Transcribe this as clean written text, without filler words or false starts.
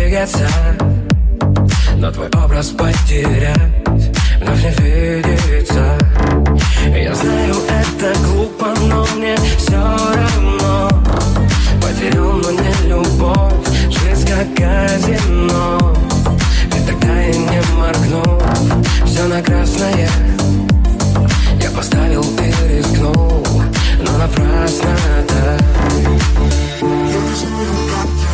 двигаться, но твой образ потерять вновь не видится. Я знаю, это глупо, но мне все равно. Потерял, но не любовь, жизнь как казино. И тогда я не моргнул, все на красное я поставил и рискнул, но напрасно, да. Я не знаю, как